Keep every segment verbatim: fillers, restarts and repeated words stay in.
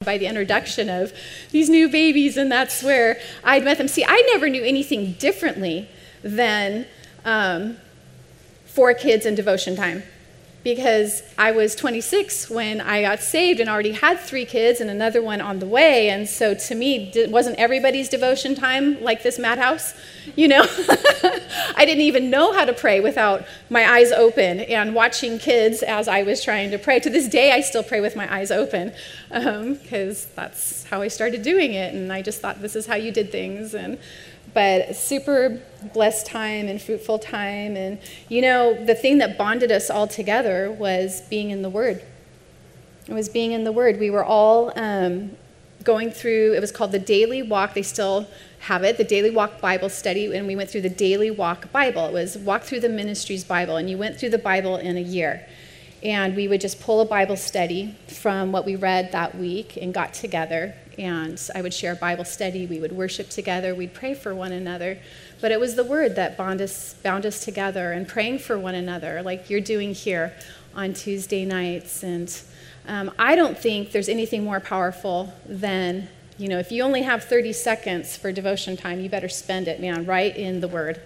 by the introduction of these new babies, and that's where I'd met them. See, I never knew anything differently than um, four kids and devotion time, because I was twenty-six when I got saved and already had three kids and another one on the way. And so to me, it wasn't everybody's devotion time like this madhouse, you know? I didn't even know how to pray without my eyes open and watching kids as I was trying to pray. To this day, I still pray with my eyes open because um, that's how I started doing it. And I just thought this is how you did things. And But super blessed time and fruitful time. And, you know, the thing that bonded us all together was being in the Word. It was being in the Word. We were all um, going through, it was called the Daily Walk. They still have it, the Daily Walk Bible Study. And we went through the Daily Walk Bible. It was Walk Through the Ministries Bible. And you went through the Bible in a year. And we would just pull a Bible study from what we read that week and got together. And I would share Bible study. We would worship together. We'd pray for one another. But it was the Word that bound us, bound us together, and praying for one another, like you're doing here on Tuesday nights. And um, I don't think there's anything more powerful than, you know, if you only have thirty seconds for devotion time, you better spend it, man, right in the Word.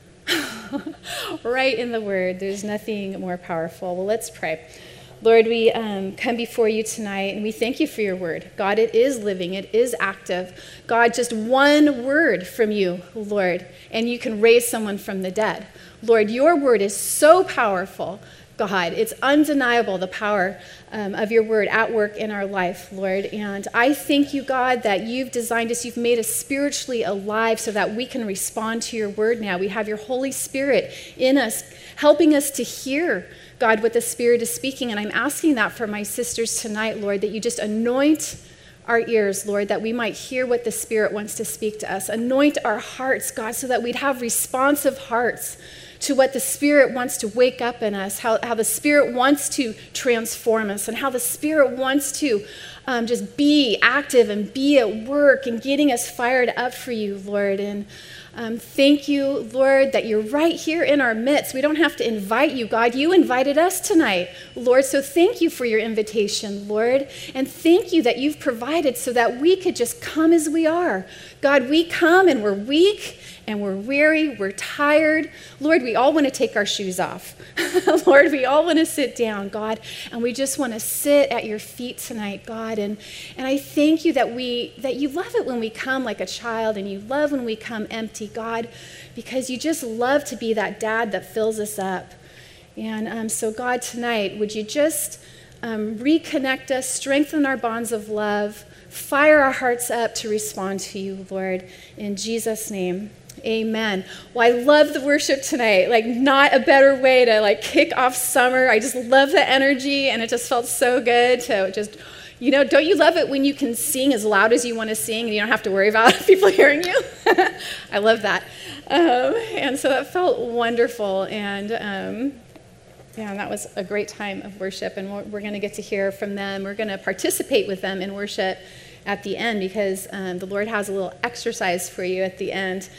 Right in the Word. There's nothing more powerful. Well, let's pray. Lord, we um, come before you tonight, and we thank you for your word. God, it is living. It is active. God, just one word from you, Lord, and you can raise someone from the dead. Lord, your word is so powerful, God. It's undeniable, the power um, of your word at work in our life, Lord. And I thank you, God, that you've designed us, you've made us spiritually alive so that we can respond to your word now. We have your Holy Spirit in us, helping us to hear, God, what the Spirit is speaking. And I'm asking that for my sisters tonight, Lord, that you just anoint our ears, Lord, that we might hear what the Spirit wants to speak to us. Anoint our hearts, God, so that we'd have responsive hearts to what the Spirit wants to wake up in us, how, how the Spirit wants to transform us, and how the Spirit wants to um, just be active and be at work and getting us fired up for you, Lord. And Um, thank you, Lord, that you're right here in our midst. We don't have to invite you, God. You invited us tonight, Lord. So thank you for your invitation, Lord. And thank you that you've provided so that we could just come as we are. God, we come and we're weak and we're weary, we're tired. Lord, we all want to take our shoes off. Lord, we all want to sit down, God, and we just want to sit at your feet tonight, God. And, and I thank you that we that you love it when we come like a child, and you love when we come empty, God, because you just love to be that dad that fills us up. And um, so, God, tonight, would you just um, reconnect us, strengthen our bonds of love, fire our hearts up to respond to you, Lord, in Jesus' name. Amen. Well, I love the worship tonight. Like, not a better way to like kick off summer. I just love the energy, and it just felt so good to just, you know, don't you love it when you can sing as loud as you want to sing and you don't have to worry about people hearing you? I love that. Um, and so that felt wonderful. And um, yeah, that was a great time of worship. And we're, we're going to get to hear from them. We're going to participate with them in worship at the end, because um, the Lord has a little exercise for you at the end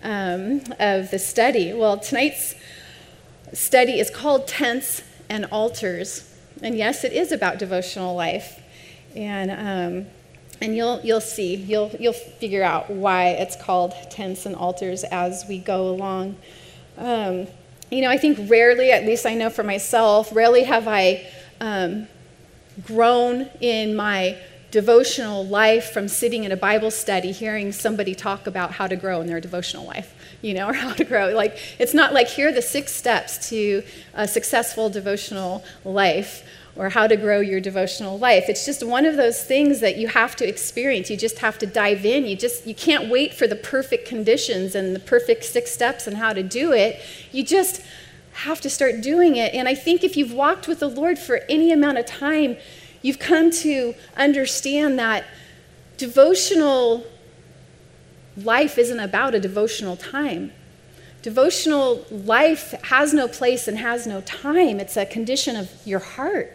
um, of the study. Well, tonight's study is called Tents and Altars. And yes, it is about devotional life. And um, and you'll you'll see, you'll you'll figure out why it's called Tents and Altars as we go along. Um, you know, I think rarely, at least I know for myself, rarely have I um, grown in my devotional life from sitting in a Bible study, hearing somebody talk about how to grow in their devotional life, you know, or how to grow. Like, it's not like, here are the six steps to a successful devotional life, or how to grow your devotional life. It's just one of those things that you have to experience. You just have to dive in. You just, you can't wait for the perfect conditions and the perfect six steps and how to do it. You just have to start doing it. And I think if you've walked with the Lord for any amount of time, you've come to understand that devotional life isn't about a devotional time. Devotional life has no place and has no time. It's a condition of your heart.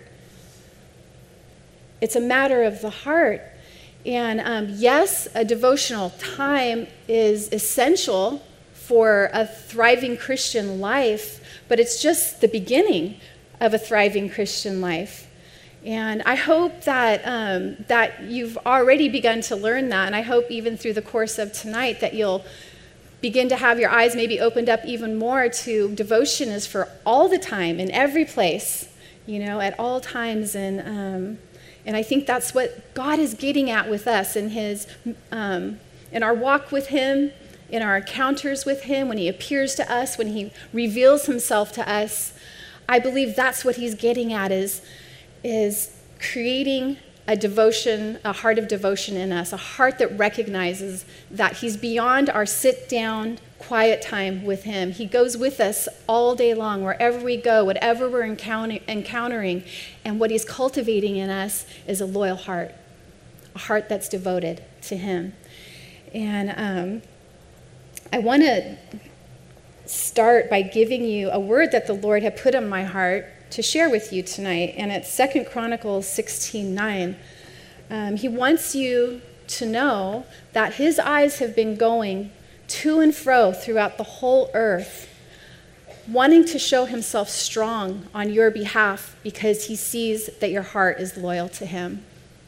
It's a matter of the heart. And um, yes, a devotional time is essential for a thriving Christian life, but it's just the beginning of a thriving Christian life. And I hope that um, that you've already begun to learn that, and I hope even through the course of tonight that you'll begin to have your eyes maybe opened up even more to devotion is for all the time, in every place, you know, at all times. And um, and I think that's what God is getting at with us in his um, in our walk with him, in our encounters with him, when he appears to us, when he reveals himself to us. I believe that's what he's getting at, is is creating a devotion, a heart of devotion in us, a heart that recognizes that he's beyond our sit-down, quiet time with him. He goes with us all day long, wherever we go, whatever we're encounter- encountering, and what he's cultivating in us is a loyal heart, a heart that's devoted to him. And um, I want to start by giving you a word that the Lord had put on my heart to share with you tonight, and it's Second Chronicles sixteen nine. Um, he wants you to know that his eyes have been going to and fro throughout the whole earth, wanting to show himself strong on your behalf because he sees that your heart is loyal to him.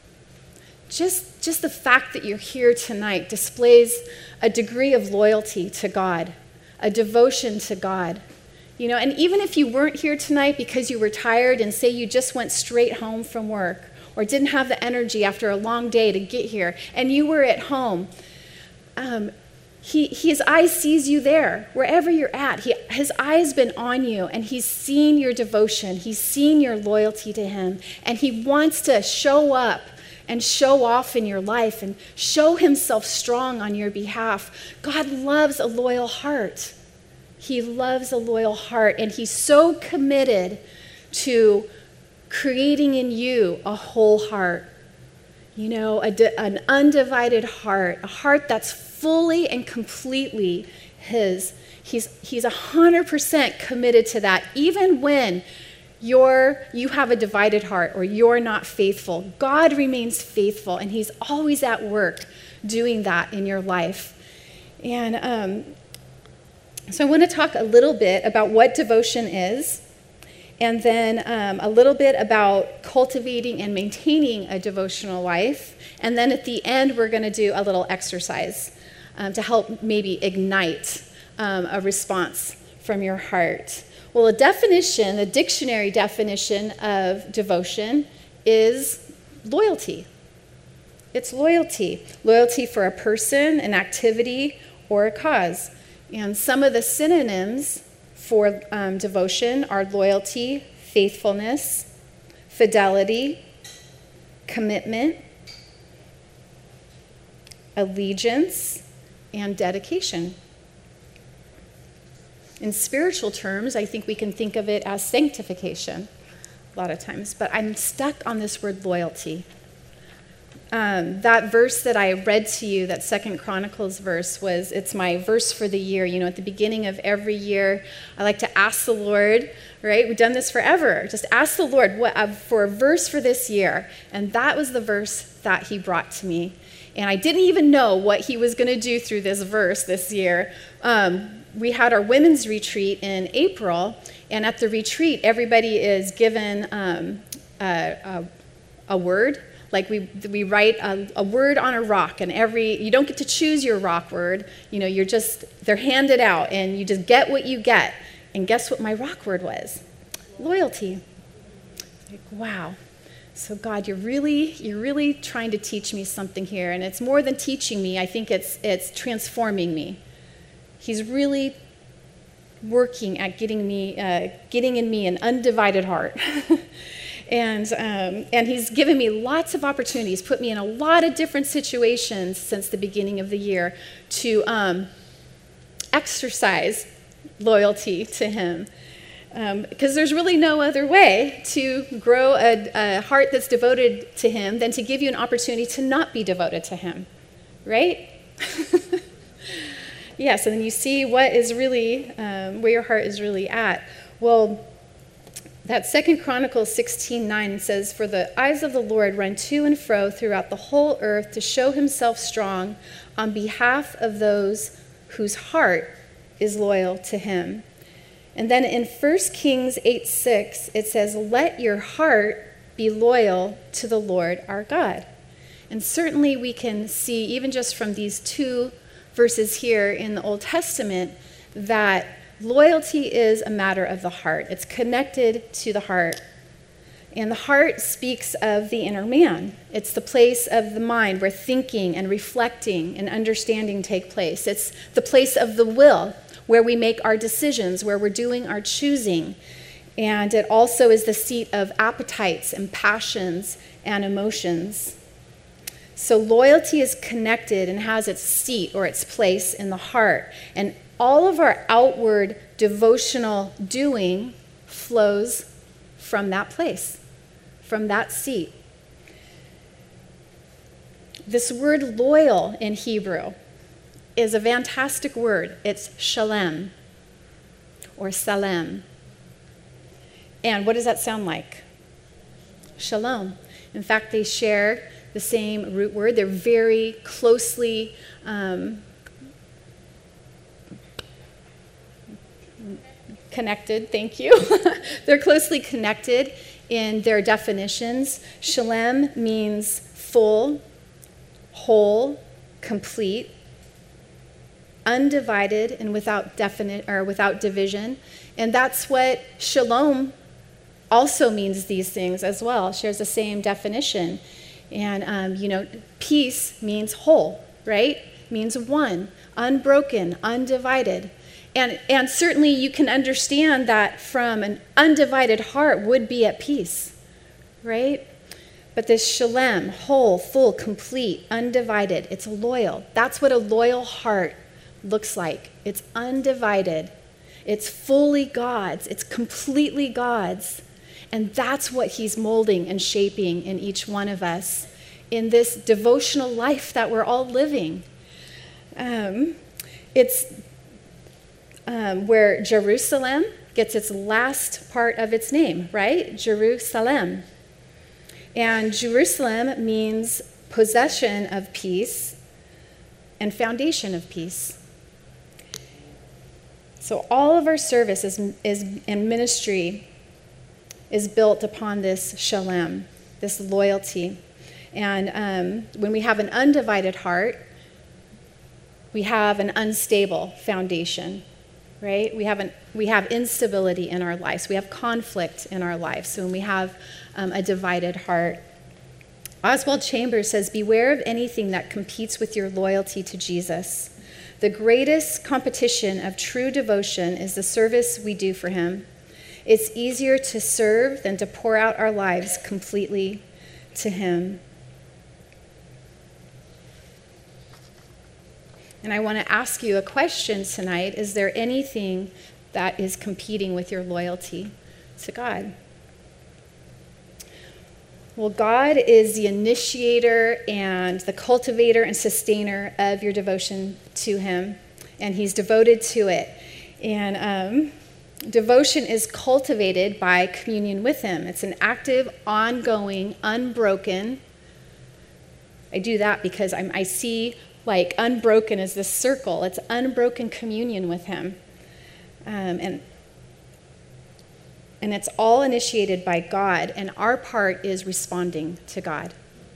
Just, just the fact that you're here tonight displays a degree of loyalty to God, a devotion to God. You know, and even if you weren't here tonight because you were tired and say you just went straight home from work or didn't have the energy after a long day to get here and you were at home, um, he, his eye sees you there, wherever you're at. He, his eye has been on you, and he's seen your devotion. He's seen your loyalty to him, and he wants to show up and show off in your life and show himself strong on your behalf. God loves a loyal heart. He loves a loyal heart, and he's so committed to creating in you a whole heart, you know, a di- an undivided heart, a heart that's fully and completely his. He's he's one hundred percent committed to that, even when you're, you have a divided heart or you're not faithful. God remains faithful, and he's always at work doing that in your life. And um So I want to talk a little bit about what devotion is, and then um, a little bit about cultivating and maintaining a devotional life. And then at the end, we're going to do a little exercise um, to help maybe ignite um, a response from your heart. Well, a definition, the dictionary definition of devotion is loyalty. It's loyalty. Loyalty for a person, an activity, or a cause. And some of the synonyms for um, devotion are loyalty, faithfulness, fidelity, commitment, allegiance, and dedication. In spiritual terms, I think we can think of it as sanctification a lot of times, but I'm stuck on this word loyalty. Um, that verse that I read to you, that Second Chronicles verse, was, it's my verse for the year. You know, at the beginning of every year, I like to ask the Lord, right? We've done this forever. Just ask the Lord what, uh, for a verse for this year. And that was the verse that he brought to me. And I didn't even know what he was going to do through this verse this year. Um, we had our women's retreat in April, and at the retreat, everybody is given um, a, a, a word. Like we we write a, a word on a rock, and every you don't get to choose your rock word. You know, you're just they're handed out, and you just get what you get. And guess what my rock word was? Loyalty. Like, wow. So God, you're really you're really trying to teach me something here, and it's more than teaching me. I think it's it's transforming me. He's really working at getting me uh, getting in me an undivided heart. And um, and he's given me lots of opportunities, put me in a lot of different situations since the beginning of the year to um, exercise loyalty to him. Because um, there's really no other way to grow a, a heart that's devoted to him than to give you an opportunity to not be devoted to him, right? Yes, and then you see what is really, um, where your heart is really at. Well, that Second Chronicles sixteen nine says, "For the eyes of the Lord run to and fro throughout the whole earth to show himself strong on behalf of those whose heart is loyal to him." And then in First Kings eight six, it says, "Let your heart be loyal to the Lord our God. And certainly we can see, even just from these two verses here in the Old Testament, that loyalty is a matter of the heart. It's connected to the heart. And the heart speaks of the inner man. It's the place of the mind where thinking and reflecting and understanding take place. It's the place of the will, where we make our decisions, where we're doing our choosing. And it also is the seat of appetites and passions and emotions. So loyalty is connected and has its seat or its place in the heart. And all of our outward devotional doing flows from that place, from that seat. This word loyal in Hebrew is a fantastic word. It's shalem or salem. And what does that sound like? Shalom. In fact, they share the same root word. They're very closely um, connected. Thank you. They're closely connected in their definitions. Shalem means full, whole, complete, undivided, and without definite or without division. And that's what shalom also means, these things as well. It shares the same definition. And um, you know, peace means whole, right? Means one, unbroken, undivided. And and certainly you can understand that from an undivided heart would be at peace, right? But this shalem, whole, full, complete, undivided, it's loyal. That's what a loyal heart looks like. It's undivided. It's fully God's. It's completely God's. And that's what he's molding and shaping in each one of us in this devotional life that we're all living. Um, it's um, where Jerusalem gets its last part of its name, right? Jerusalem. And Jerusalem means possession of peace and foundation of peace. So all of our service is, is and ministry is built upon this shalem, this loyalty. And um, when we have an undivided heart, we have an unstable foundation, right? We have, an, we have instability in our lives. We have conflict in our lives. So when we have um, a divided heart. Oswald Chambers says, beware of anything that competes with your loyalty to Jesus. The greatest competition of true devotion is the service we do for him. It's easier to serve than to pour out our lives completely to him. And I want to ask you a question tonight. Is there anything that is competing with your loyalty to God? Well, God is the initiator and the cultivator and sustainer of your devotion to him, and he's devoted to it. And um, devotion is cultivated by communion with him. It's an active, ongoing, unbroken. I do that because I'm, I see like unbroken as this circle. It's unbroken communion with him. Um, and And it's all initiated by God, and our part is responding to God.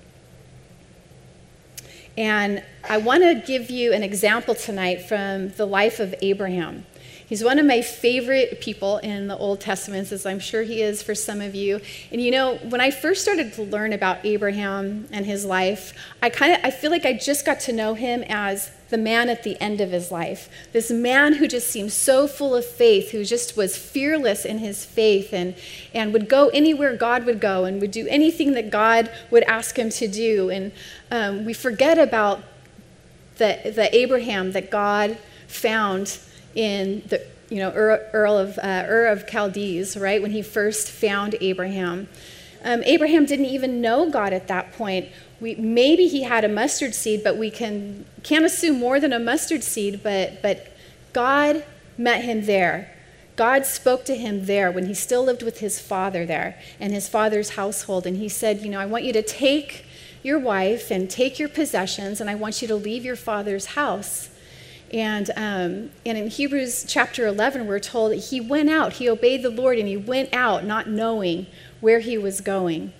And I want to give you an example tonight from the life of Abraham. He's one of my favorite people in the Old Testament, as I'm sure he is for some of you. And you know, when I first started to learn about Abraham and his life, I kind of I feel like I just got to know him as the man at the end of his life. This man who just seemed so full of faith, who just was fearless in his faith and, and would go anywhere God would go and would do anything that God would ask him to do. And um, we forget about the, the Abraham that God found in the you know Earl of uh, Ur of Chaldees, right? When he first found Abraham, um, Abraham didn't even know God at that point. We maybe he had a mustard seed, but we can can't assume more than a mustard seed. But but God met him there. God spoke to him there when he still lived with his father there and his father's household, and he said, you know, I want you to take your wife and take your possessions, and I want you to leave your father's house. And um, and in Hebrews chapter eleven, we're told that he went out, he obeyed the Lord, and he went out not knowing where he was going.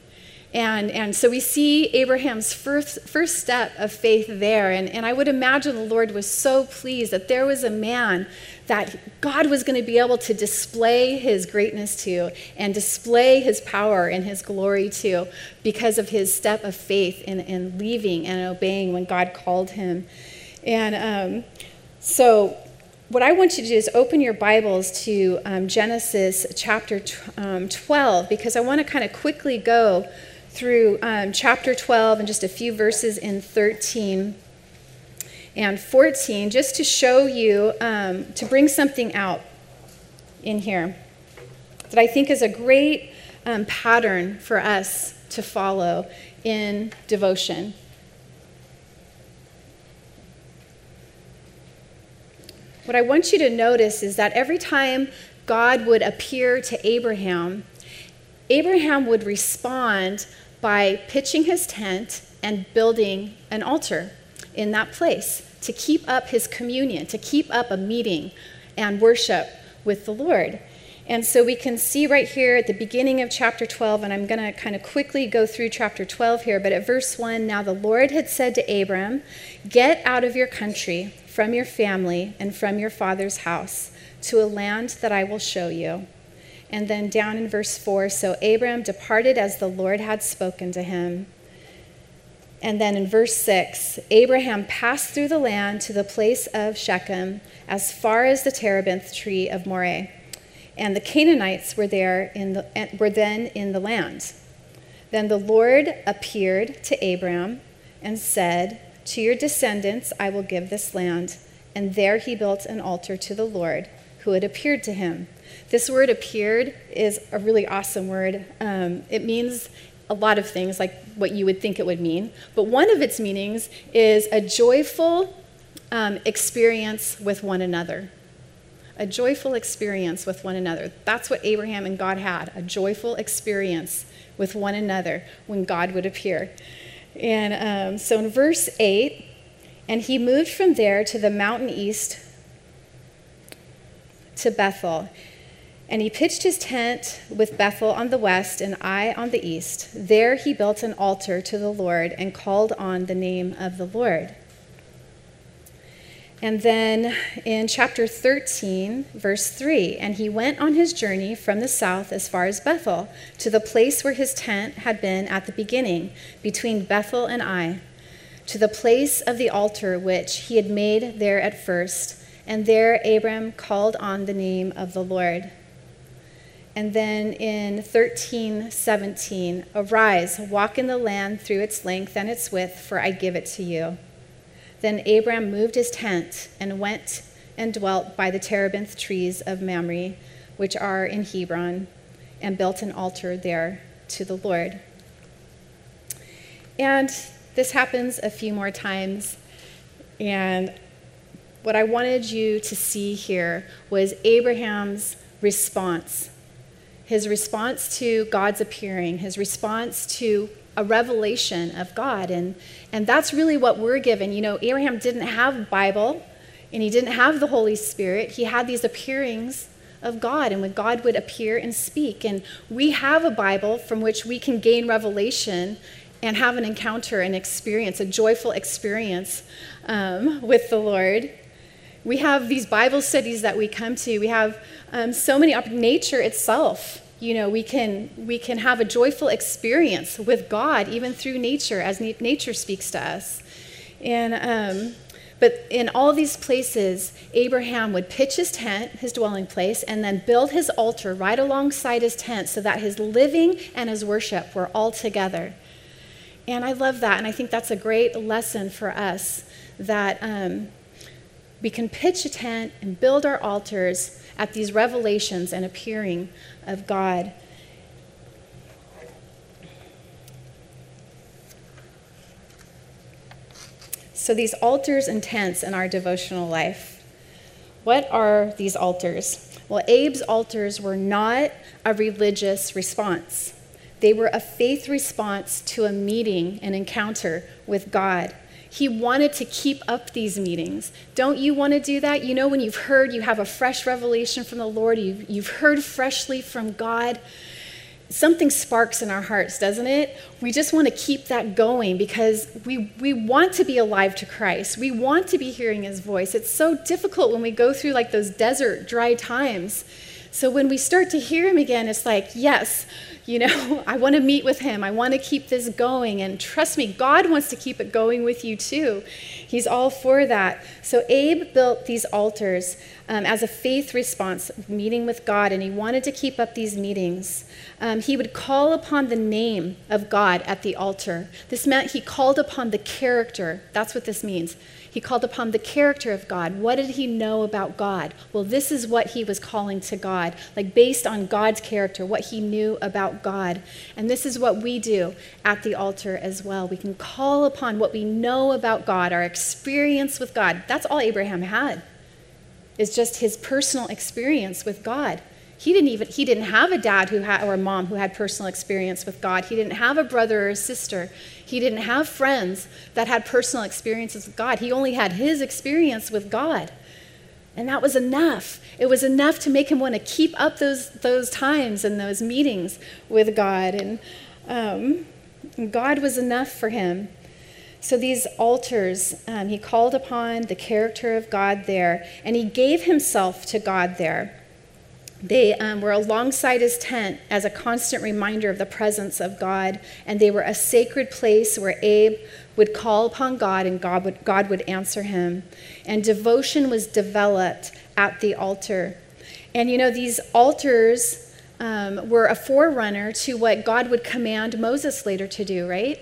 And, and so we see Abraham's first, first step of faith there. And, and I would imagine the Lord was so pleased that there was a man that God was going to be able to display his greatness to and display his power and his glory to because of his step of faith in, in leaving and obeying when God called him. And um, so what I want you to do is open your Bibles to um, Genesis chapter um, twelve, because I want to kind of quickly go through um, chapter twelve and just a few verses in thirteen and fourteen, just to show you, um, to bring something out in here that I think is a great um, pattern for us to follow in devotion. What I want you to notice is that every time God would appear to Abraham, Abraham would respond by pitching his tent and building an altar in that place to keep up his communion, to keep up a meeting and worship with the Lord. And so we can see right here at the beginning of chapter twelve, and I'm going to kind of quickly go through chapter twelve here, but at verse one, now the Lord had said to Abram, get out of your country, from your family, and from your father's house, to a land that I will show you. And then down in verse four, so Abram departed as the Lord had spoken to him. And then in verse six, Abraham passed through the land to the place of Shechem, as far as the terebinth tree of Moreh. And the Canaanites were there in the, were then in the land. Then the Lord appeared to Abram and said, to your descendants I will give this land. And there he built an altar to the Lord, who had appeared to him. This word appeared is a really awesome word. Um, it means a lot of things, like what you would think it would mean. But one of its meanings is a joyful um, experience with one another. A joyful experience with one another. That's what Abraham and God had, a joyful experience with one another when God would appear. And um, so in verse eight, and he moved from there to the mountain east to Bethel. And he pitched his tent with Bethel on the west and Ai on the east. There he built an altar to the Lord and called on the name of the Lord. And then in chapter thirteen, verse three, and he went on his journey from the south as far as Bethel, to the place where his tent had been at the beginning, between Bethel and Ai, to the place of the altar which he had made there at first. And there Abram called on the name of the Lord. And then in thirteen seventeen, arise, walk in the land through its length and its width, for I give it to you. Then Abram moved his tent and went and dwelt by the terebinth trees of Mamre, which are in Hebron, and built an altar there to the Lord. And this happens a few more times. And what I wanted you to see here was Abraham's response. His response to God's appearing, his response to a revelation of God. And, and that's really what we're given. You know, Abraham didn't have a Bible, and he didn't have the Holy Spirit. He had these appearings of God, and when God would appear and speak. And we have a Bible from which we can gain revelation and have an encounter, an experience, a joyful experience um, with the Lord. We have these Bible studies that we come to. We have um, so many, op- nature itself. You know, we can we can have a joyful experience with God, even through nature, as na- nature speaks to us. And um, but in all these places, Abraham would pitch his tent, his dwelling place, and then build his altar right alongside his tent, so that his living and his worship were all together. And I love that, and I think that's a great lesson for us, that um, we can pitch a tent and build our altars at these revelations and appearing of God. So these altars and tents in our devotional life, what are these altars? Well, Abe's altars were not a religious response. They were a faith response to a meeting, an encounter with God. He wanted to keep up these meetings. Don't you want to do that? You know, when you've heard, you have a fresh revelation from the Lord, you've, you've heard freshly from God, something sparks in our hearts, doesn't it? We just want to keep that going because we, we want to be alive to Christ. We want to be hearing his voice. It's so difficult when we go through like those desert, dry times. So when we start to hear him again, it's like, yes, you know, I want to meet with him. I want to keep this going. And trust me, God wants to keep it going with you too. He's all for that. So Abe built these altars um, as a faith response, meeting with God, and he wanted to keep up these meetings. Um, he would call upon the name of God at the altar. This meant he called upon the character. That's what this means. He called upon the character of God. What did he know about God? Well, this is what he was calling to God, like based on God's character, what he knew about God. And this is what we do at the altar as well. We can call upon what we know about God, our experience with God. That's all Abraham had, is just his personal experience with God. He didn't even, he didn't have a dad who had, or a mom who had personal experience with God. He didn't have a brother or a sister. He didn't have friends that had personal experiences with God. He only had his experience with God. And that was enough. It was enough to make him want to keep up those, those times and those meetings with God. And um, God was enough for him. So these altars, um, he called upon the character of God there, and he gave himself to God there. They um, were alongside his tent as a constant reminder of the presence of God, and they were a sacred place where Abe would call upon God and God would, God would answer him. And devotion was developed at the altar. And you know, these altars um, were a forerunner to what God would command Moses later to do, right?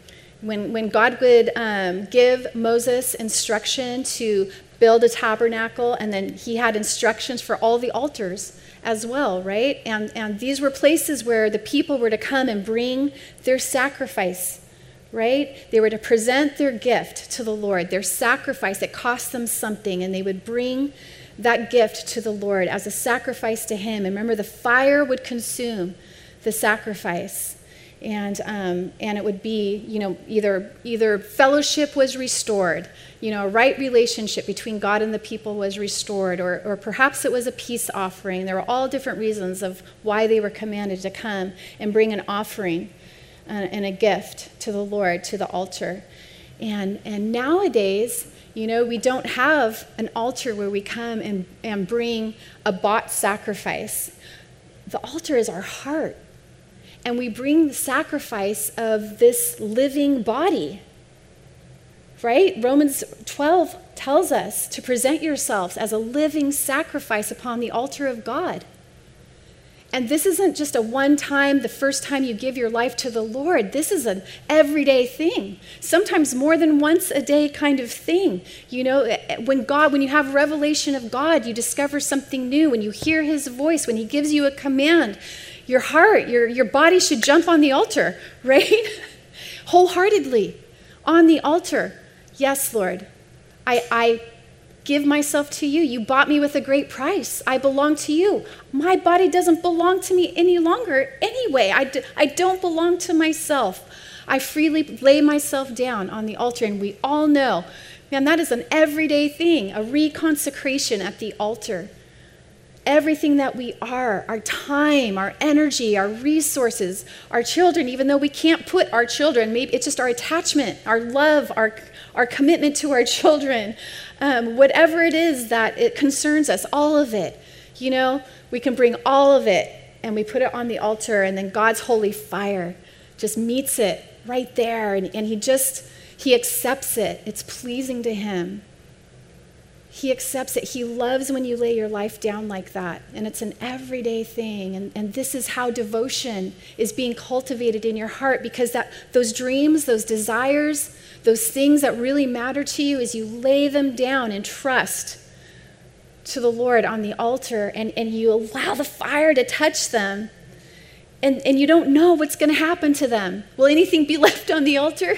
When, when God would um, give Moses instruction to build a tabernacle, and then he had instructions for all the altars as well, right? And, and these were places where the people were to come and bring their sacrifice, right? They were to present their gift to the Lord, their sacrifice. It cost them something, and they would bring that gift to the Lord as a sacrifice to him. And remember, the fire would consume the sacrifice. And um, and it would be, you know, either either fellowship was restored, you know, a right relationship between God and the people was restored, or or perhaps it was a peace offering. There were all different reasons of why they were commanded to come and bring an offering uh, and a gift to the Lord, to the altar. And and nowadays, you know, we don't have an altar where we come and, and bring a bought sacrifice. The altar is our heart. And we bring the sacrifice of this living body, right? Romans twelve tells us to present yourselves as a living sacrifice upon the altar of God. And this isn't just a one-time, the first time you give your life to the Lord. This is an everyday thing, sometimes more than once a day kind of thing. You know, when God, when you have revelation of God, you discover something new. When you hear his voice, when he gives you a command, your heart, your, your body should jump on the altar, right? Wholeheartedly on the altar. Yes, Lord, I, I give myself to you. You bought me with a great price. I belong to you. My body doesn't belong to me any longer anyway. I, do, I don't belong to myself. I freely lay myself down on the altar, and we all know, man, that is an everyday thing, a reconsecration at the altar. Everything that we are, our time, our energy, our resources, our children, even though we can't put our children, maybe it's just our attachment, our love, our, our commitment to our children, um, whatever it is that it concerns us, all of it, you know, we can bring all of it and we put it on the altar, and then God's holy fire just meets it right there, and, and he just, he accepts it. It's pleasing to him. He accepts it. He loves when you lay your life down like that. And it's an everyday thing. And, and this is how devotion is being cultivated in your heart, because that those dreams, those desires, those things that really matter to you, is you lay them down in trust to the Lord on the altar, and, and you allow the fire to touch them. And, and you don't know what's going to happen to them. Will anything be left on the altar?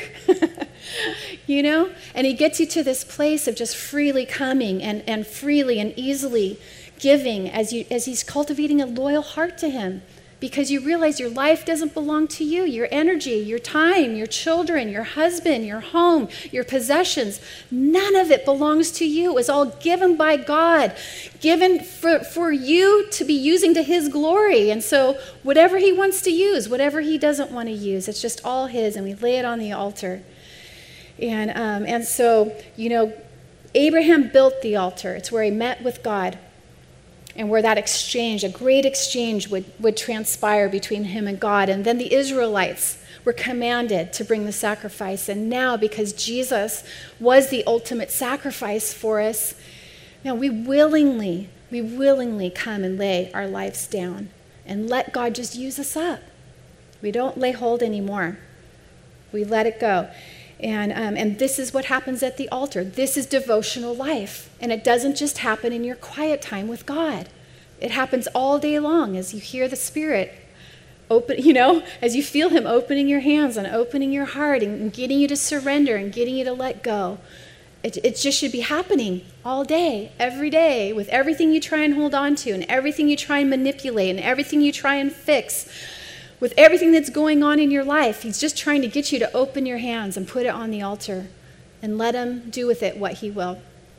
You know? And he gets you to this place of just freely coming and, and freely and easily giving as you as he's cultivating a loyal heart to him. because you realize your life doesn't belong to you. Your energy, your time, your children, your husband, your home, your possessions, none of it belongs to you. It was all given by God, given for, for you to be using to his glory. And so whatever he wants to use, whatever he doesn't want to use, it's just all his, and we lay it on the altar. And, um, and so, you know, Abraham built the altar. It's where he met with God, and where that exchange, a great exchange, would, would transpire between him and God. And then the Israelites were commanded to bring the sacrifice. And now, because Jesus was the ultimate sacrifice for us, now we willingly, we willingly come and lay our lives down and let God just use us up. We don't lay hold anymore. We let it go. And, um, and this is what happens at the altar. This is devotional life. And it doesn't just happen in your quiet time with God. It happens all day long as you hear the Spirit open, you know, as you feel him opening your hands and opening your heart and, and getting you to surrender and getting you to let go. It, it just should be happening all day, every day, with everything you try and hold on to and everything you try and manipulate and everything you try and fix. With everything that's going on in your life, he's just trying to get you to open your hands and put it on the altar and let him do with it what he will.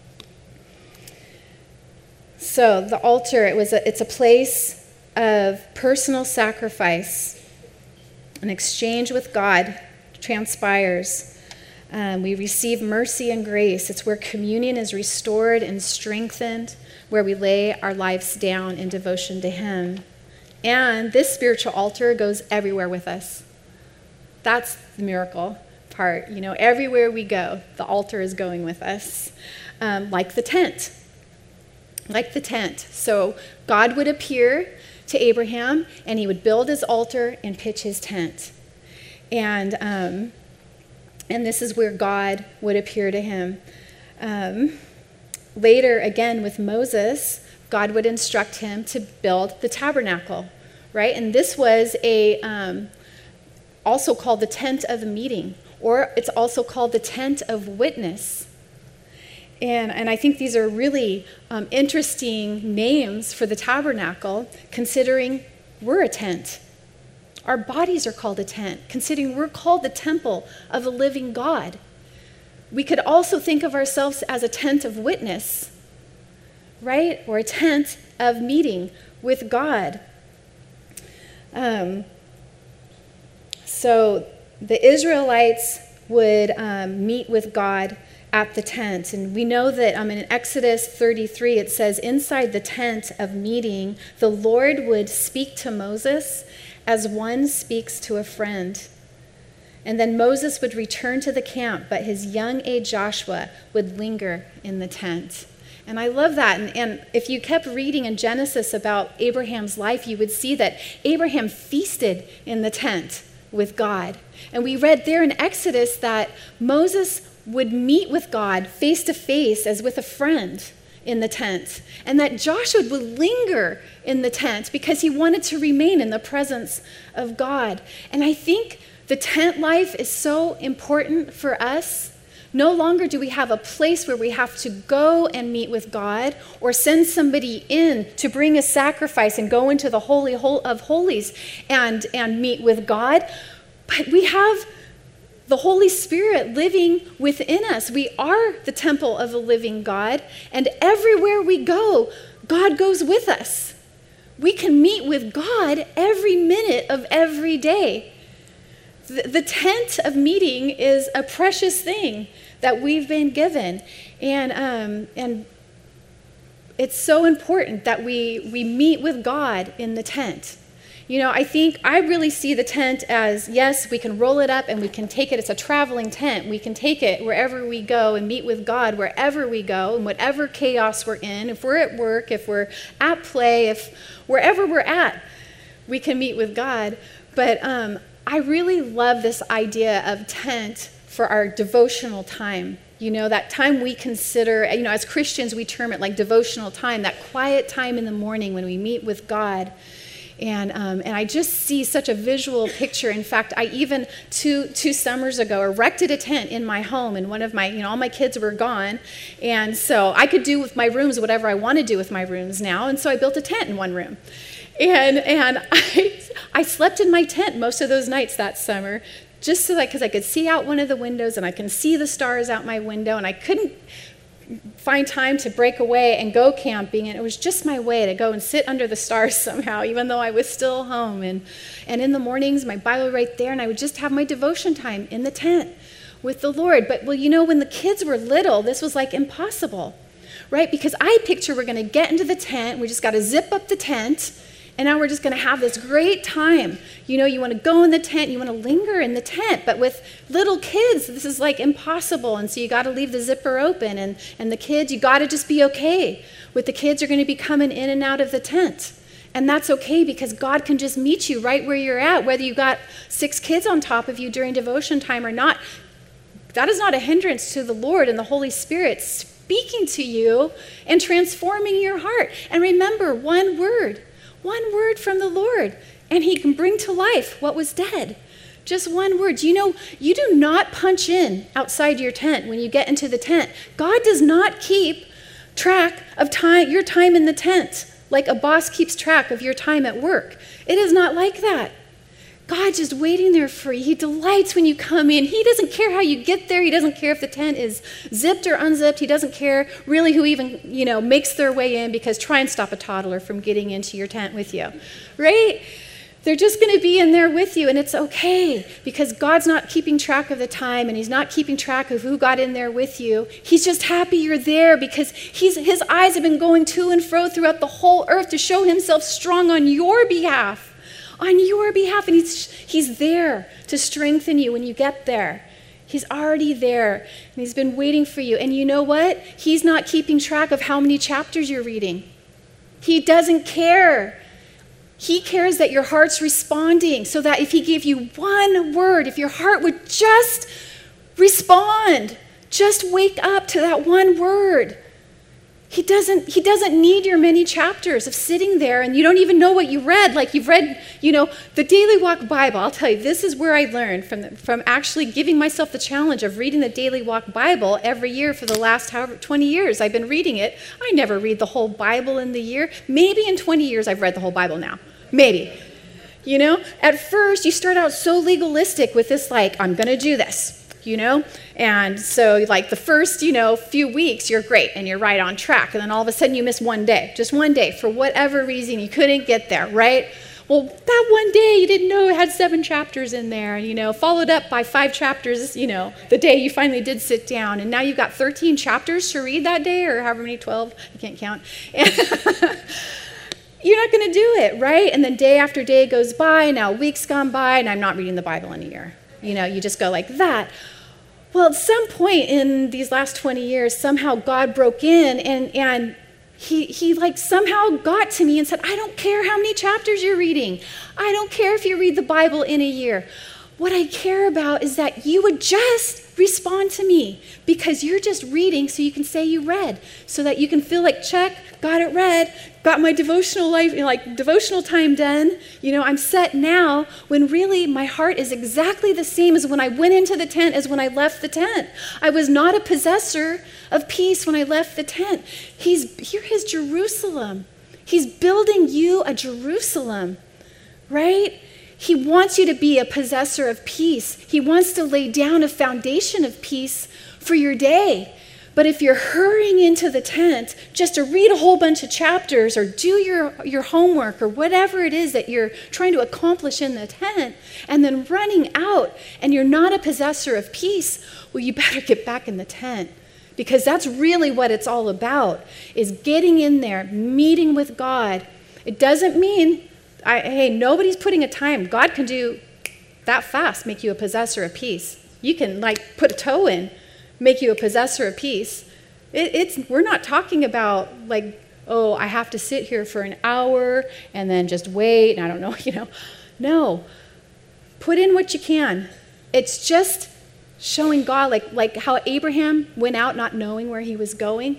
So the altar, it was a, it's a place of personal sacrifice. An exchange with God transpires. Um, we receive mercy and grace. It's where communion is restored and strengthened, where we lay our lives down in devotion to him. And this spiritual altar goes everywhere with us. That's the miracle part. You know, everywhere we go, the altar is going with us. Um, like the tent. Like the tent. So God would appear to Abraham, and he would build his altar and pitch his tent. And, um, and this is where God would appear to him. Um, later, again, with Moses, God would instruct him to build the tabernacle, right? And this was a um, also called the tent of the meeting, or it's also called the tent of witness. And, and I think these are really um, interesting names for the tabernacle, considering we're a tent. Our bodies are called a tent, considering we're called the temple of the living God. We could also think of ourselves as a tent of witness, right? Or a tent of meeting with God. Um, so the Israelites would um, meet with God at the tent. And we know that um, in Exodus thirty-three, it says, inside the tent of meeting, the Lord would speak to Moses as one speaks to a friend. And then Moses would return to the camp, but his young aide Joshua would linger in the tent. And I love that. And, and if you kept reading in Genesis about Abraham's life, you would see that Abraham feasted in the tent with God. And we read there in Exodus that Moses would meet with God face to face as with a friend in the tent. And that Joshua would linger in the tent because he wanted to remain in the presence of God. And I think the tent life is so important for us. No longer do we have a place where we have to go and meet with God or send somebody in to bring a sacrifice and go into the Holy of Holies and, and meet with God. But we have the Holy Spirit living within us. We are the temple of the living God, and everywhere we go, God goes with us. We can meet with God every minute of every day. The, the tent of meeting is a precious thing that we've been given, and um, and it's so important that we we meet with God in the tent. You know, I think I really see the tent as, yes, we can roll it up and we can take it. It's a traveling tent. We can take it wherever we go and meet with God wherever we go and whatever chaos we're in. If we're at work, if we're at play, if wherever we're at, we can meet with God. But um, I really love this idea of tent for our devotional time. You know, that time we consider, you know, as Christians, we term it like devotional time, that quiet time in the morning when we meet with God. And um, and I just see such a visual picture. In fact, I even two two summers ago erected a tent in my home, and one of my, you know, all my kids were gone, and so I could do with my rooms whatever I want to do with my rooms now. And so I built a tent in one room, And and I I slept in my tent most of those nights that summer, just so that because I could see out one of the windows and I can see the stars out my window, and I couldn't find time to break away and go camping, and it was just my way to go and sit under the stars somehow, even though I was still home. And and in the mornings, my Bible right there, and I would just have my devotion time in the tent with the Lord. But well, you know, when the kids were little, this was like impossible, right? Because I picture we're going to get into the tent, we just got to zip up the tent, and now we're just going to have this great time. You know, you want to go in the tent, you want to linger in the tent, but with little kids, this is like impossible, and so you got to leave the zipper open, and, and the kids, you got to just be okay with the kids are going to be coming in and out of the tent. And that's okay, because God can just meet you right where you're at, whether you got six kids on top of you during devotion time or not. That is not a hindrance to the Lord and the Holy Spirit speaking to you and transforming your heart. And remember, one word, one word from the Lord, and he can bring to life what was dead. Just one word. You know, you do not punch in outside your tent when you get into the tent. God does not keep track of time, your time in the tent like a boss keeps track of your time at work. It is not like that. God's just waiting there for you. He delights when you come in. He doesn't care how you get there. He doesn't care if the tent is zipped or unzipped. He doesn't care really who even, you know, makes their way in, because try and stop a toddler from getting into your tent with you, right? They're just going to be in there with you, and it's okay, because God's not keeping track of the time, and he's not keeping track of who got in there with you. He's just happy you're there, because he's, his eyes have been going to and fro throughout the whole earth to show himself strong on your behalf. On your behalf, and he's, he's there to strengthen you when you get there. He's already there, and he's been waiting for you. And you know what? He's not keeping track of how many chapters you're reading. He doesn't care. He cares that your heart's responding, so that if he gave you one word, if your heart would just respond, just wake up to that one word. He doesn't, he doesn't need your many chapters of sitting there and you don't even know what you read. Like you've read, you know, the Daily Walk Bible. I'll tell you, this is where I learned from, the, from actually giving myself the challenge of reading the Daily Walk Bible every year for the last however twenty years I've been reading it. I never read the whole Bible in the year. Maybe in twenty years I've read the whole Bible now. Maybe. You know, at first you start out so legalistic with this, like, I'm going to do this. You know, and so like the first, you know, few weeks, you're great and you're right on track. And then all of a sudden you miss one day, just one day for whatever reason you couldn't get there, right? Well, that one day you didn't know it had seven chapters in there, and, you know, followed up by five chapters, you know, the day you finally did sit down. And now you've got thirteen chapters to read that day, or however many, twelve, I can't count. And you're not going to do it, right? And then day after day goes by, now weeks gone by, and I'm not reading the Bible in a year. You know, you just go like that. Well, at some point in these last twenty years, somehow God broke in and, and he, he like somehow got to me and said, I don't care how many chapters you're reading. I don't care if you read the Bible in a year. What I care about is that you would just respond to me, because you're just reading so you can say you read, so that you can feel like, check, got it read, got my devotional life, you know, like devotional time done. You know, I'm set now, when really my heart is exactly the same as when I went into the tent as when I left the tent. I was not a possessor of peace when I left the tent. He's here is Jerusalem. He's building you a Jerusalem, right? He wants you to be a possessor of peace. He wants to lay down a foundation of peace for your day. But if you're hurrying into the tent just to read a whole bunch of chapters or do your, your homework or whatever it is that you're trying to accomplish in the tent, and then running out and you're not a possessor of peace, well, you better get back in the tent. Because that's really what it's all about, is getting in there, meeting with God. It doesn't mean, I, hey, nobody's putting a time. God can do that fast, make you a possessor of peace. You can like put a toe in, make you a possessor of peace. It, it's we're not talking about like, oh, I have to sit here for an hour and then just wait, and I don't know, you know. No, put in what you can. It's just showing God, like, like how Abraham went out not knowing where he was going.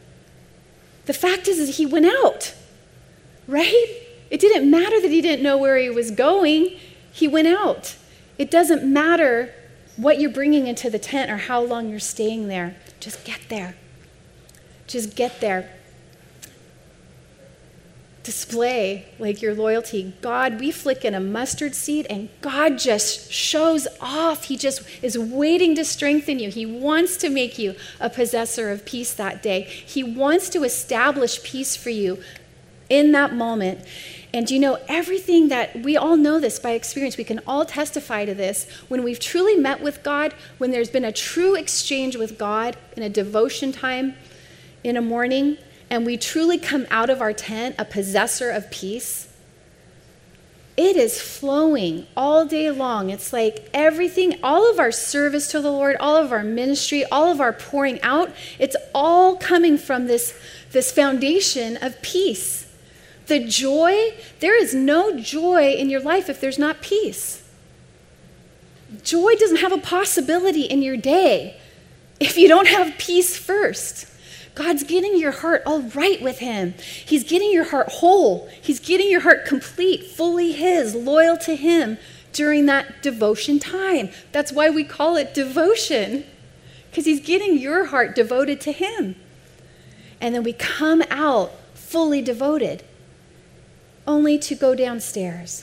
The fact is, is he went out, right? It didn't matter that he didn't know where he was going. He went out. It doesn't matter what you're bringing into the tent or how long you're staying there. Just get there. Just get there. display like your loyalty. God, we flick in a mustard seed and God just shows off. He just is waiting to strengthen you. He wants to make you a possessor of peace that day. He wants to establish peace for you in that moment. And you know, everything that, we all know this by experience, we can all testify to this. When we've truly met with God, when there's been a true exchange with God in a devotion time in a morning, and we truly come out of our tent a possessor of peace, it is flowing all day long. It's like everything, all of our service to the Lord, all of our ministry, all of our pouring out, it's all coming from this, this foundation of peace. The joy, there is no joy in your life if there's not peace. Joy doesn't have a possibility in your day if you don't have peace first. God's getting your heart all right with him. He's getting your heart whole. He's getting your heart complete, fully his, loyal to him during that devotion time. That's why we call it devotion, because he's getting your heart devoted to him. And then we come out fully devoted, only to go downstairs.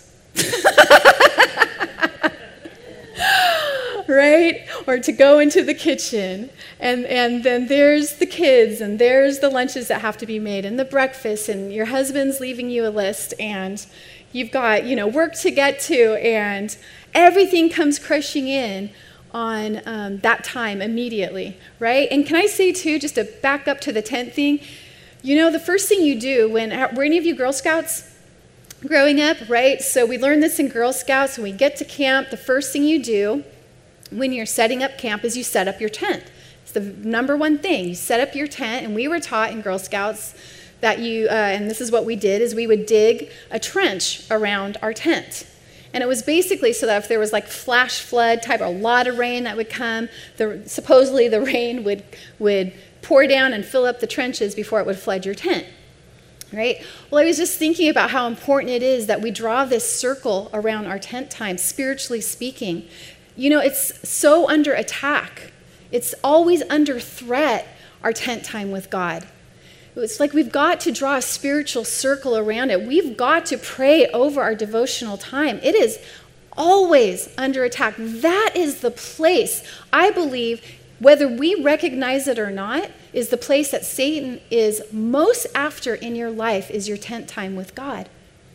Right? Or to go into the kitchen, and, and then there's the kids, and there's the lunches that have to be made, and the breakfast, and your husband's leaving you a list, and you've got, you know, work to get to, and everything comes crushing in on um, that time immediately, right? And can I say, too, just to back up to the tent thing, you know, the first thing you do when, were any of you Girl Scouts growing up, right? So we learned this in Girl Scouts. When we get to camp, the first thing you do when you're setting up camp is you set up your tent. It's the number one thing. You set up your tent, and we were taught in Girl Scouts that you, uh, and this is what we did, is we would dig a trench around our tent. And it was basically so that if there was like flash flood type, a lot of rain that would come, the, supposedly the rain would, would pour down and fill up the trenches before it would flood your tent. Right? Well, I was just thinking about how important it is that we draw this circle around our tent time, spiritually speaking. You know, it's so under attack. It's always under threat, our tent time with God. It's like we've got to draw a spiritual circle around it. We've got to pray over our devotional time. It is always under attack. That is the place, I believe, whether we recognize it or not, is the place that Satan is most after in your life is your tent time with God.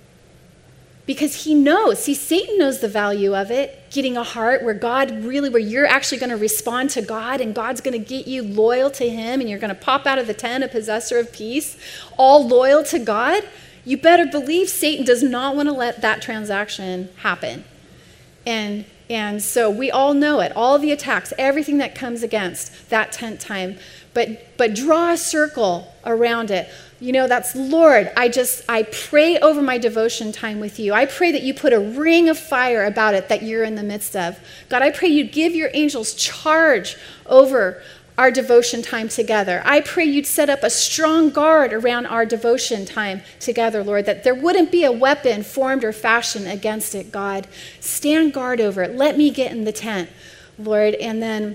Because he knows, see, Satan knows the value of it, getting a heart where God really, where you're actually going to respond to God, and God's going to get you loyal to him, and you're going to pop out of the tent a possessor of peace, all loyal to God. You better believe Satan does not want to let that transaction happen. And And so we all know it, all the attacks, everything that comes against that tent time. But but draw a circle around it. You know, that's, Lord, I just, I pray over my devotion time with you. I pray that you put a ring of fire about it that you're in the midst of. God, I pray you give your angels charge over our devotion time together. I pray you'd set up a strong guard around our devotion time together, Lord, that there wouldn't be a weapon formed or fashioned against it, God. Stand guard over it. Let me get in the tent, Lord, and then,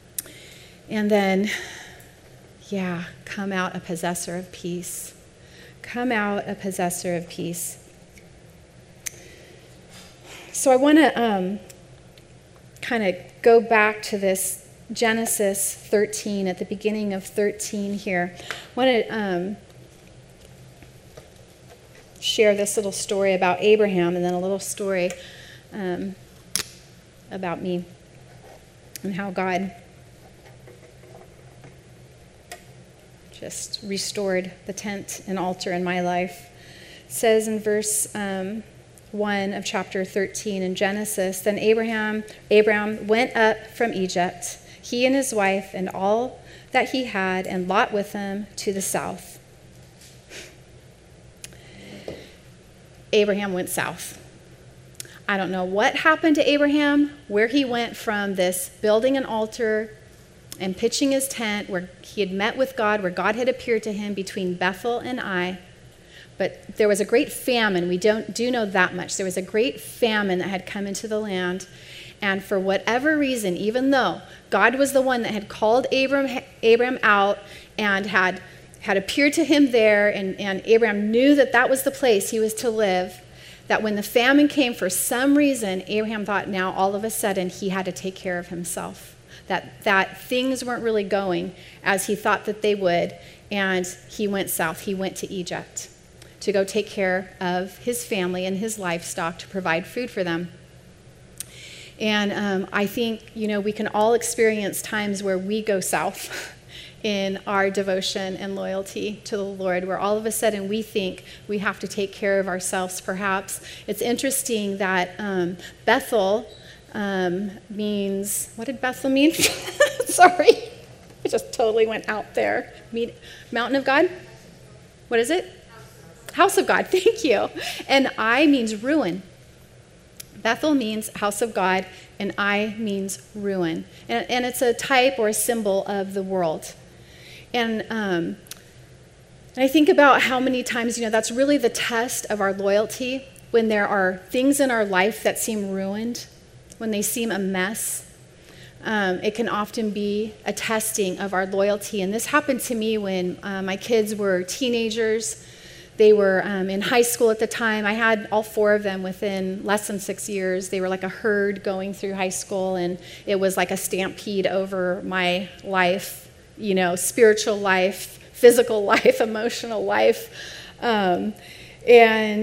and then, yeah, come out a possessor of peace. Come out a possessor of peace. So I want to um, kind of go back to this Genesis thirteen, at the beginning of thirteen here. I want to um, share this little story about Abraham, and then a little story um, about me and how God just restored the tent and altar in my life. It says in verse um, one of chapter thirteen in Genesis, then Abraham, Abraham went up from Egypt, he and his wife and all that he had, and Lot with him, to the south. Abraham went south. I don't know what happened to Abraham, where he went from this building an altar and pitching his tent, where he had met with God, where God had appeared to him between Bethel and Ai. But there was a great famine. We don't do know that much. There was a great famine that had come into the land. And for whatever reason, even though God was the one that had called Abram, Abram out and had had appeared to him there, and, and Abraham knew that that was the place he was to live, that when the famine came, for some reason, Abraham thought now all of a sudden he had to take care of himself, that, that things weren't really going as he thought that they would, and he went south. He went to Egypt to go take care of his family and his livestock to provide food for them. And um, I think, you know, we can all experience times where we go south in our devotion and loyalty to the Lord, where all of a sudden we think we have to take care of ourselves, perhaps. It's interesting that um, Bethel um, means, what did Bethel mean? Sorry, I just totally went out there. Mean, Mountain of God? What is it? House of God, thank you. And I means ruin. Bethel means house of God, and I means ruin. And, and it's a type or a symbol of the world. And, um, and I think about how many times, you know, that's really the test of our loyalty, when there are things in our life that seem ruined, when they seem a mess. Um, it can often be a testing of our loyalty. And this happened to me when uh, my kids were teenagers. They were um, in high school at the time. I had all four of them within less than six years. They were like a herd going through high school, and it was like a stampede over my life, you know, spiritual life, physical life, emotional life. Um, and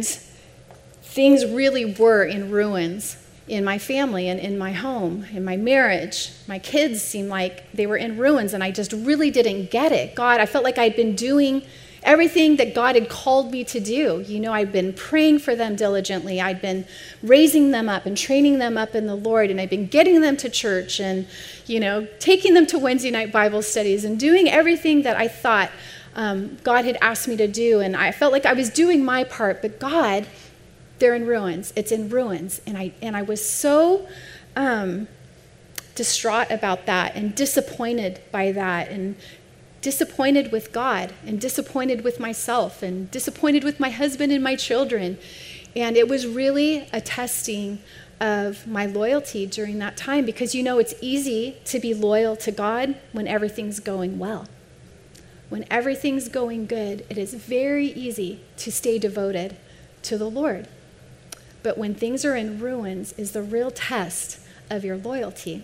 things really were in ruins in my family and in my home, in my marriage. My kids seemed like they were in ruins, and I just really didn't get it. God, I felt like I'd been doing everything that God had called me to do. You know, I'd been praying for them diligently. I'd been raising them up and training them up in the Lord, and I'd been getting them to church and, you know, taking them to Wednesday night Bible studies and doing everything that I thought um, God had asked me to do. And I felt like I was doing my part, but God, they're in ruins. It's in ruins. And I, and I was so um, distraught about that and disappointed by that, and disappointed with God, and disappointed with myself, and disappointed with my husband and my children. And it was really a testing of my loyalty during that time, because, you know, it's easy to be loyal to God when everything's going well. When everything's going good, it is very easy to stay devoted to the Lord. But when things are in ruins is the real test of your loyalty.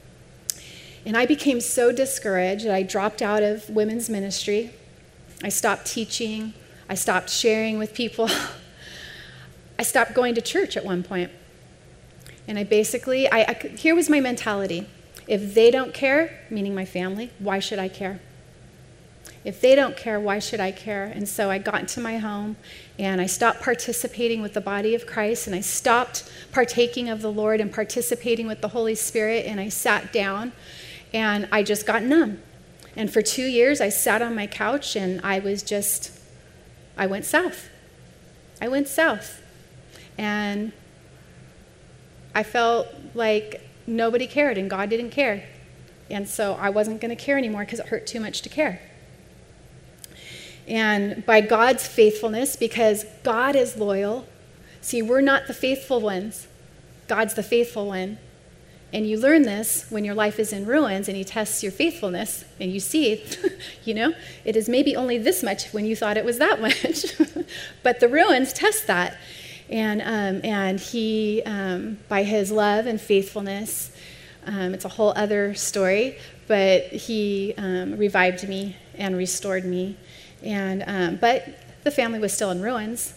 And I became so discouraged that I dropped out of women's ministry. I stopped teaching. I stopped sharing with people. I stopped going to church at one point. And I basically, I, I, here was my mentality. If they don't care, meaning my family, why should I care? If they don't care, why should I care? And so I got into my home, and I stopped participating with the body of Christ, and I stopped partaking of the Lord and participating with the Holy Spirit, and I sat down. And I just got numb. And for two years, I sat on my couch, and I was just, I went south. I went south. And I felt like nobody cared, and God didn't care. And so I wasn't going to care anymore because it hurt too much to care. And by God's faithfulness, because God is loyal, see, we're not the faithful ones. God's the faithful one. And you learn this when your life is in ruins and he tests your faithfulness, and you see, you know, it is maybe only this much when you thought it was that much. But the ruins test that. And um, and he, um, by his love and faithfulness, um, it's a whole other story, but he um, revived me and restored me. And um, but the family was still in ruins.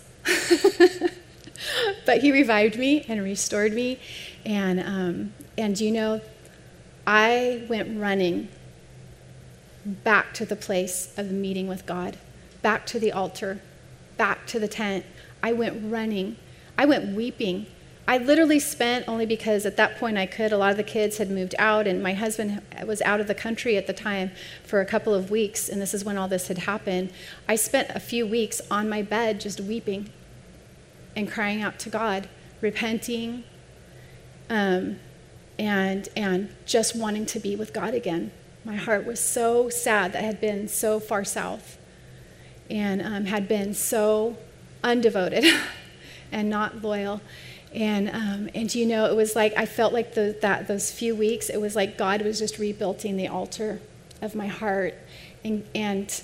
But he revived me and restored me. And um, and you know, I went running back to the place of meeting with God, back to the altar, back to the tent. I went running. I went weeping. I literally spent, only because at that point I could, a lot of the kids had moved out, and my husband was out of the country at the time for a couple of weeks, and this is when all this had happened. I spent a few weeks on my bed just weeping and crying out to God, repenting, um, and and just wanting to be with God again. My heart was so sad that I had been so far south and um, had been so undevoted and not loyal. And um, and you know, it was like I felt like the, that those few weeks, it was like God was just rebuilding the altar of my heart and and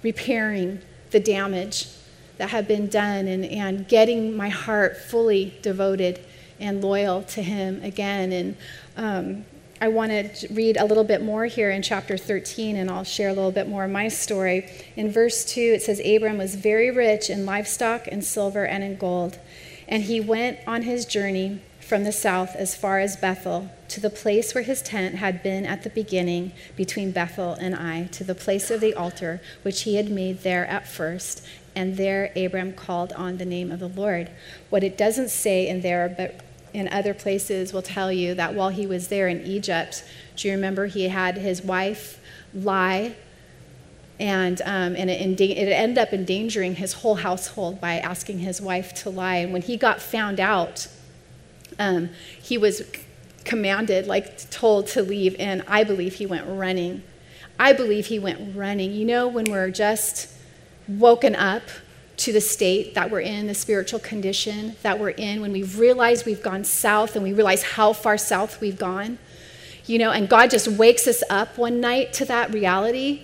repairing the damage that had been done and, and getting my heart fully devoted and loyal to him again. And um, I want to read a little bit more here in chapter thirteen, and I'll share a little bit more of my story. In verse two, it says, Abram was very rich in livestock and silver and in gold, and he went on his journey from the south as far as Bethel, to the place where his tent had been at the beginning between Bethel and Ai, to the place of the altar which he had made there at first. And there Abram called on the name of the Lord. What it doesn't say in there, but in other places will tell you that while he was there in Egypt, do you remember he had his wife lie, and um, and it, endan- it ended up endangering his whole household by asking his wife to lie. And when he got found out, um, he was commanded, like told to leave, and I believe he went running. I believe he went running. You know, when we're just woken up to the state that we're in, the spiritual condition that we're in, when we've realized we've gone south and we realize how far south we've gone, you know, and God just wakes us up one night to that reality,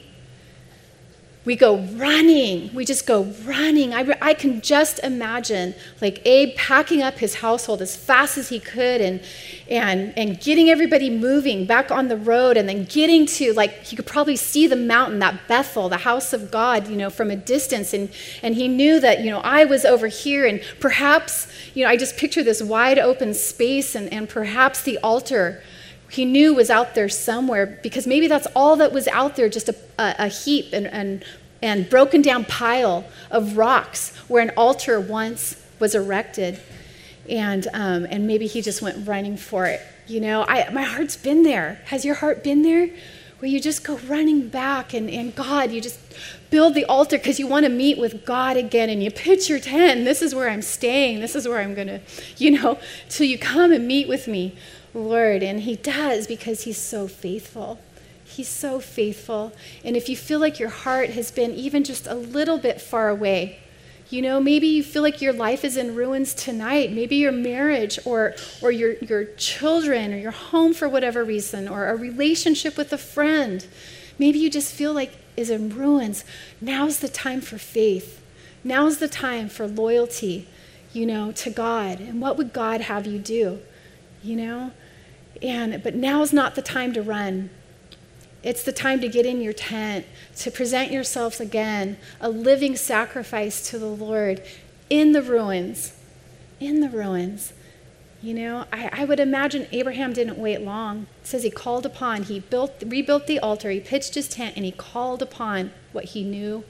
we go running. We just go running. I, I can just imagine like Abe packing up his household as fast as he could and and and getting everybody moving back on the road, and then getting to, like, he could probably see the mountain, that Bethel, the house of God, you know, from a distance. And, and he knew that, you know, I was over here, and perhaps, you know, I just picture this wide open space, and, and perhaps the altar he knew was out there somewhere, because maybe that's all that was out there, just a, a, a heap and, and, and broken down pile of rocks where an altar once was erected. And um, and maybe he just went running for it. You know, I my heart's been there. Has your heart been there? Where you just go running back, and, and God, you just build the altar because you want to meet with God again, and you pitch your tent. This is where I'm staying. This is where I'm going to, you know, till you come and meet with me, Lord. And he does, because he's so faithful. He's so faithful. And if you feel like your heart has been even just a little bit far away, you know, maybe you feel like your life is in ruins tonight. Maybe your marriage or or your, your children or your home for whatever reason, or a relationship with a friend. Maybe you just feel like is in ruins. Now's the time for faith. Now's the time for loyalty, you know, to God. And what would God have you do? You know? And but now's not the time to run. It's the time to get in your tent, to present yourselves again, a living sacrifice to the Lord in the ruins, in the ruins. You know, I, I would imagine Abraham didn't wait long. It says he called upon, he built, rebuilt the altar, he pitched his tent, and he called upon what he knew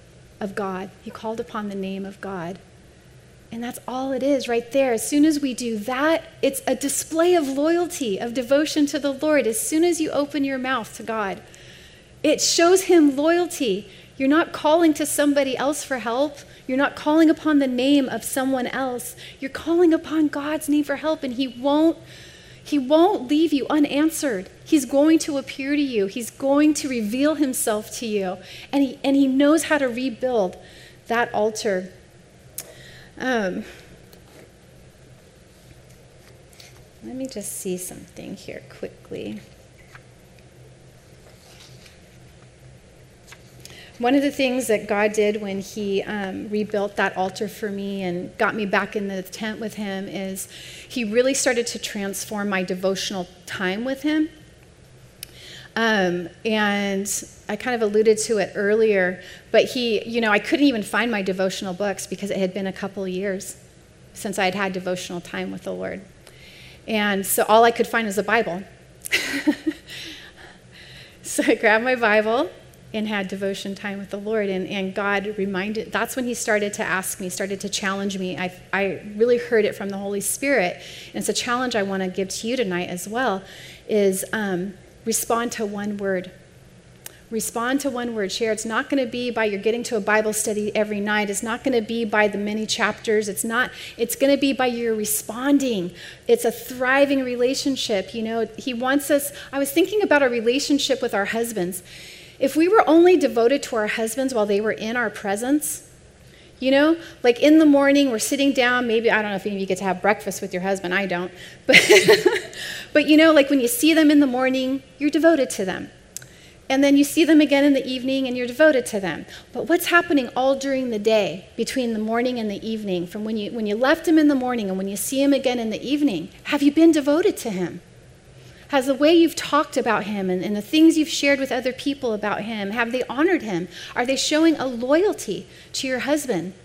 of God. He called upon the name of God. And that's all it is right there. As soon as we do that, it's a display of loyalty, of devotion to the Lord. As soon as you open your mouth to God, it shows him loyalty. You're not calling to somebody else for help. You're not calling upon the name of someone else. You're calling upon God's name for help, and he won't, he won't leave you unanswered. He's going to appear to you. He's going to reveal himself to you, and he, and he knows how to rebuild that altar. Um, let me just see something here quickly. One of the things that God did when he um, rebuilt that altar for me and got me back in the tent with him is he really started to transform my devotional time with him. Um, and I kind of alluded to it earlier, but he, you know, I couldn't even find my devotional books because it had been a couple of years since I had had devotional time with the Lord. And so all I could find was the Bible. So I grabbed my Bible and had devotion time with the Lord, and, and God reminded, that's when he started to ask me, started to challenge me. I, I really heard it from the Holy Spirit, and it's a challenge I want to give to you tonight as well, is um, respond to one word. Respond to one word. Share. It's not going to be by your getting to a Bible study every night. It's not going to be by the many chapters. It's not. It's going to be by your responding. It's a thriving relationship. You know, he wants us. I was thinking about a relationship with our husbands. If we were only devoted to our husbands while they were in our presence, you know, like in the morning, we're sitting down, maybe, I don't know if any of you get to have breakfast with your husband, I don't, but, but you know, like when you see them in the morning, you're devoted to them. And then you see them again in the evening and you're devoted to them. But what's happening all during the day between the morning and the evening, from when you, when you left him in the morning and when you see him again in the evening? Have you been devoted to him? Has the way you've talked about him and, and the things you've shared with other people about him, have they honored him? Are they showing a loyalty to your husband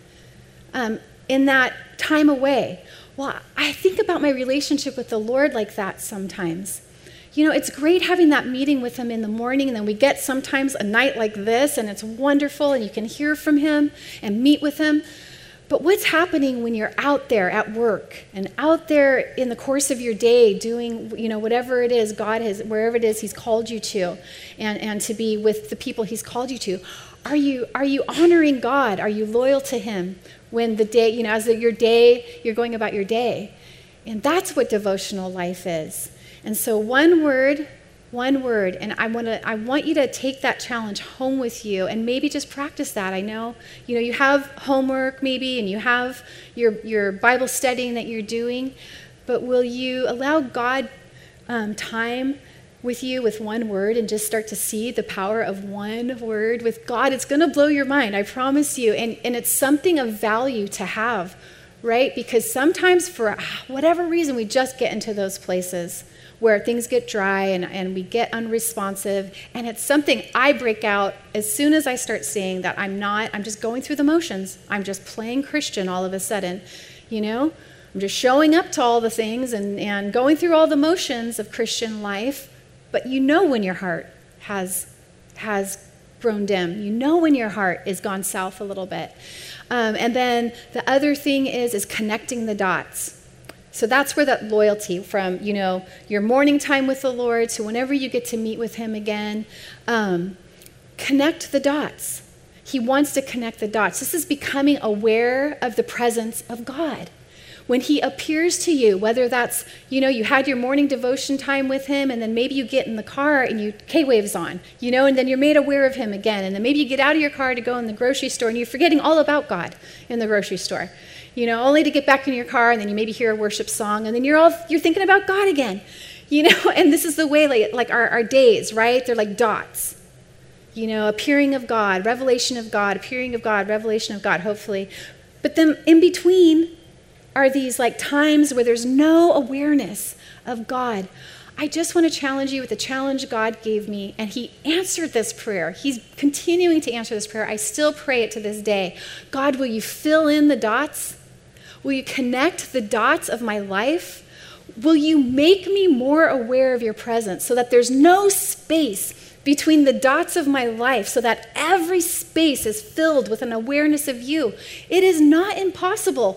um, in that time away? Well, I think about my relationship with the Lord like that sometimes. You know, it's great having that meeting with him in the morning, and then we get sometimes a night like this, and it's wonderful, and you can hear from him and meet with him. But what's happening when you're out there at work and out there in the course of your day doing, you know, whatever it is God has, wherever it is he's called you to, and, and to be with the people he's called you to? Are you, are you honoring God? Are you loyal to him when the day, you know, as your day, you're going about your day? And that's what devotional life is. And so one word, one word, and I want to I want you to take that challenge home with you and maybe just practice that. I know, you know, you have homework maybe and you have your your Bible studying that you're doing, but will you allow God um, time with you with one word and just start to see the power of one word with God? It's going to blow your mind, I promise you. And and it's something of value to have, right? Because sometimes for whatever reason we just get into those places where things get dry and, and we get unresponsive. And it's something I break out as soon as I start seeing that I'm not, I'm just going through the motions. I'm just playing Christian all of a sudden, you know? I'm just showing up to all the things and, and going through all the motions of Christian life. But you know when your heart has, has grown dim. You know when your heart is gone south a little bit. Um, and then the other thing is, is connecting the dots. So that's where that loyalty from, you know, your morning time with the Lord to whenever you get to meet with him again, um, connect the dots. He wants to connect the dots. This is becoming aware of the presence of God. When he appears to you, whether that's, you know, you had your morning devotion time with him and then maybe you get in the car and you K-Waves on, you know, and then you're made aware of him again. And then maybe you get out of your car to go in the grocery store and you're forgetting all about God in the grocery store. You know, only to get back in your car and then you maybe hear a worship song and then you're all, you're thinking about God again, you know, and this is the way like, like our, our days, right? They're like dots, you know, appearing of God, revelation of God, appearing of God, revelation of God, hopefully. But then in between are these like times where there's no awareness of God. I just want to challenge you with the challenge God gave me, and he answered this prayer. He's continuing to answer this prayer. I still pray it to this day. God, will you fill in the dots? Will you connect the dots of my life? Will you make me more aware of your presence so that there's no space between the dots of my life, so that every space is filled with an awareness of you? It is not impossible.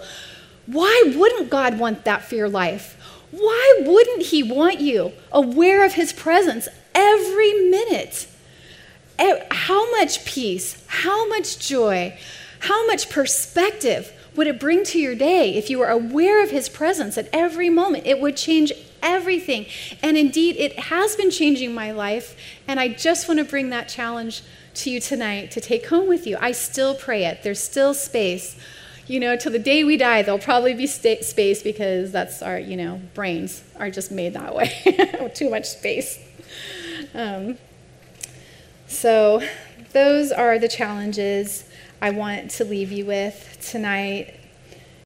Why wouldn't God want that for your life? Why wouldn't he want you aware of his presence every minute? How much peace, how much joy, how much perspective would it bring to your day if you were aware of his presence at every moment? It would change everything. And indeed, it has been changing my life. And I just want to bring that challenge to you tonight to take home with you. I still pray it. There's still space. You know, till the day we die, there'll probably be sta- space because that's our, you know, brains are just made that way. Too much space. Um, so those are the challenges I want to leave you with tonight.